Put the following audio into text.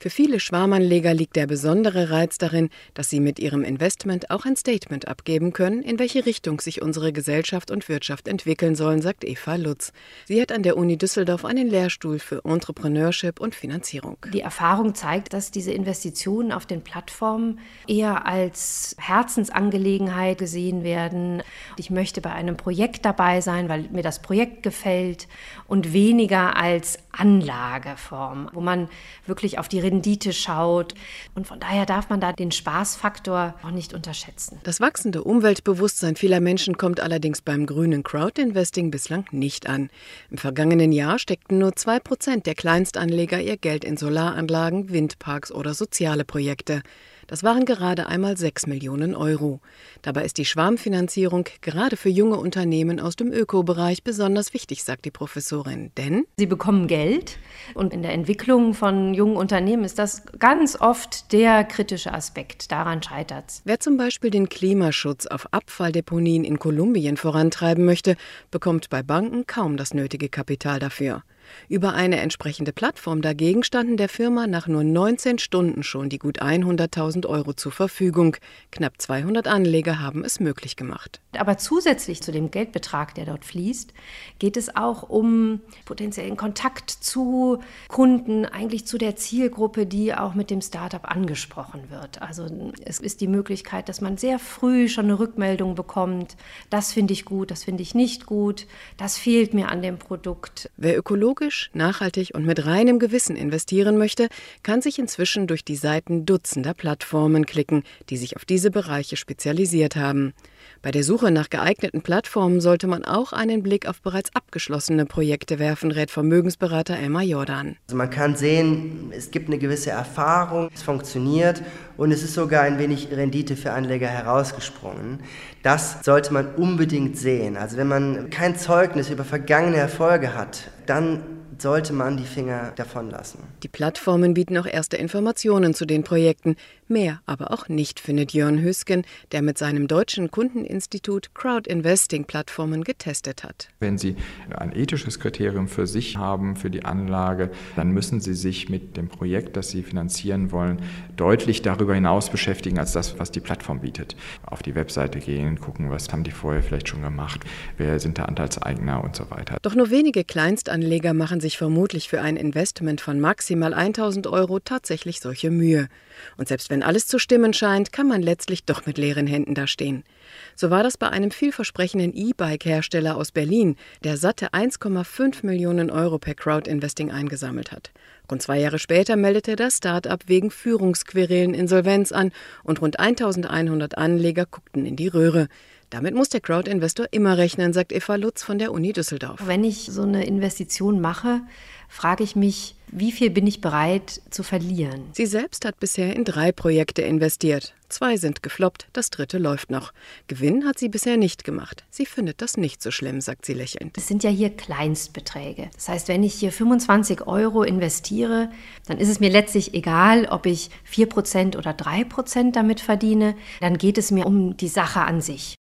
Für viele Schwarmanleger liegt der besondere Reiz darin, dass sie mit ihrem Investment auch ein Statement abgeben können, in welche Richtung sich unsere Gesellschaft und Wirtschaft entwickeln sollen, sagt Eva Lutz. Sie hat an der Uni Düsseldorf einen Lehrstuhl für Entrepreneurship und Finanzierung. Die Erfahrung zeigt, dass diese Investitionen auf den Plattformen eher als Herzensangelegenheit gesehen werden. Ich möchte bei einem Projekt dabei sein, weil mir das Projekt gefällt, und weniger als Anlageform, wo man wirklich auf die Rendite schaut. Und von daher darf man da den Spaßfaktor auch nicht unterschätzen. Das wachsende Umweltbewusstsein vieler Menschen kommt allerdings beim grünen Crowdinvesting bislang nicht an. Im vergangenen Jahr steckten nur 2% der Kleinstanleger ihr Geld in Solaranlagen, Windparks oder soziale Projekte. Das waren gerade einmal 6 Millionen Euro. Dabei ist die Schwarmfinanzierung gerade für junge Unternehmen aus dem Ökobereich besonders wichtig, sagt die Professorin. Denn sie bekommen Geld und in der Entwicklung von jungen Unternehmen ist das ganz oft der kritische Aspekt. Daran scheitert's. Wer zum Beispiel den Klimaschutz auf Abfalldeponien in Kolumbien vorantreiben möchte, bekommt bei Banken kaum das nötige Kapital dafür. Über eine entsprechende Plattform dagegen standen der Firma nach nur 19 Stunden schon die gut 100.000 Euro zur Verfügung. Knapp 200 Anleger haben es möglich gemacht. Aber zusätzlich zu dem Geldbetrag, der dort fließt, geht es auch um potenziellen Kontakt zu Kunden, eigentlich zu der Zielgruppe, die auch mit dem Startup angesprochen wird. Also es ist die Möglichkeit, dass man sehr früh schon eine Rückmeldung bekommt. Das finde ich gut, das finde ich nicht gut, das fehlt mir an dem Produkt. Wer ökologisch, nachhaltig und mit reinem Gewissen investieren möchte, kann sich inzwischen durch die Seiten dutzender Plattformen klicken, die sich auf diese Bereiche spezialisiert haben. Bei der Suche nach geeigneten Plattformen sollte man auch einen Blick auf bereits abgeschlossene Projekte werfen, rät Vermögensberater Elmar Jordan. Also man kann sehen, es gibt eine gewisse Erfahrung, es funktioniert und es ist sogar ein wenig Rendite für Anleger herausgesprungen. Das sollte man unbedingt sehen. Also wenn man kein Zeugnis über vergangene Erfolge hat, dann sollte man die Finger davon lassen. Die Plattformen bieten auch erste Informationen zu den Projekten. Mehr aber auch nicht, findet Jörn Hüsken, der mit seinem deutschen Kundeninstitut Crowdinvesting-Plattformen getestet hat. Wenn Sie ein ethisches Kriterium für sich haben, für die Anlage, dann müssen Sie sich mit dem Projekt, das Sie finanzieren wollen, deutlich darüber hinaus beschäftigen, als das, was die Plattform bietet. Auf die Webseite gehen, gucken, was haben die vorher vielleicht schon gemacht, wer sind da Anteilseigner und so weiter. Doch nur wenige Kleinstanleger machen sich vermutlich für ein Investment von maximal 1.000 Euro tatsächlich solche Mühe. Und selbst wenn alles zu stimmen scheint, kann man letztlich doch mit leeren Händen dastehen. So war das bei einem vielversprechenden E-Bike-Hersteller aus Berlin, der satte 1,5 Millionen Euro per Crowdinvesting eingesammelt hat. Rund 2 Jahre später meldete das Start-up wegen Führungsquerelen Insolvenz an und rund 1.100 Anleger guckten in die Röhre. Damit muss der Crowdinvestor immer rechnen, sagt Eva Lutz von der Uni Düsseldorf. Wenn ich so eine Investition mache, frage ich mich, wie viel bin ich bereit zu verlieren? Sie selbst hat bisher in 3 Projekte investiert. 2 sind gefloppt, das 3. läuft noch. Gewinn hat sie bisher nicht gemacht. Sie findet das nicht so schlimm, sagt sie lächelnd. Es sind ja hier Kleinstbeträge. Das heißt, wenn ich hier 25 Euro investiere, dann ist es mir letztlich egal, ob ich 4% oder 3% damit verdiene. Dann geht es mir um die Sache an sich.